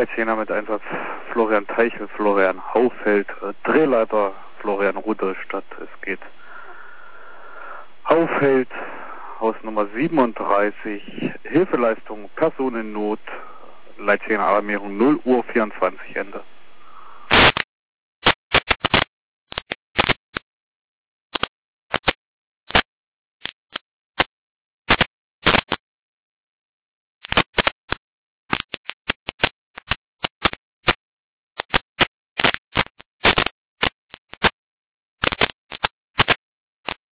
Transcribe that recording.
Leitjäger mit Einsatz Florian Teichel, Florian Haufeld, Drehleiter Florian Rudolstadt. Es geht Haufeld, Hausnummer 37, Hilfeleistung, Person in Not, Leitjäger Alarmierung 0 Uhr 24 Ende.